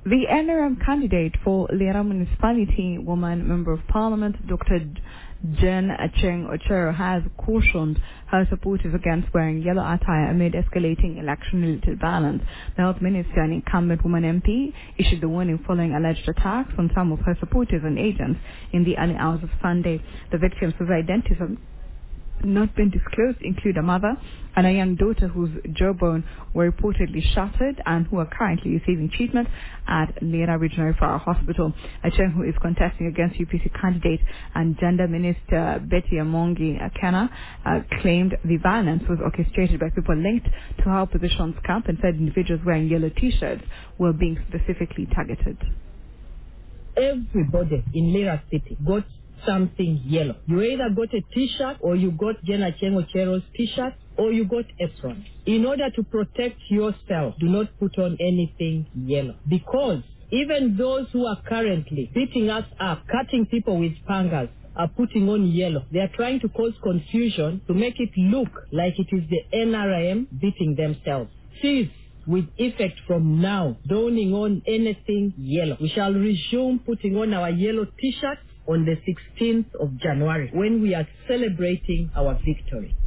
The NRM candidate for Lira Municipality, woman member of parliament, Dr. Jen Acheng Ochero, has cautioned her supporters against wearing yellow attire amid escalating election-related violence. The health minister and incumbent woman MP issued the warning following alleged attacks on some of her supporters and agents in the early hours of Sunday. The victims whose identities have not been disclosed include a mother and a young daughter whose jawbone were reportedly shattered and who are currently receiving treatment at Lira Regional Referral Hospital. Acheng, who is contesting against UPC candidate and Gender Minister Betty Amongi Akena, claimed the violence was orchestrated by people linked to her opposition's camp and said individuals wearing yellow t-shirts were being specifically targeted. Everybody in Lira City got something yellow. You either got a t-shirt or you got Jenna Acheng Ochero's t-shirt or you got aprons. In order to protect yourself, do not put on anything yellow. Because even those who are currently beating us up, cutting people with pangas, are putting on yellow. They are trying to cause confusion to make it look like it is the NRM beating themselves. Cease with effect from now, donning on anything yellow. We shall resume putting on our yellow t-shirts on the 16th of January when we are celebrating our victory.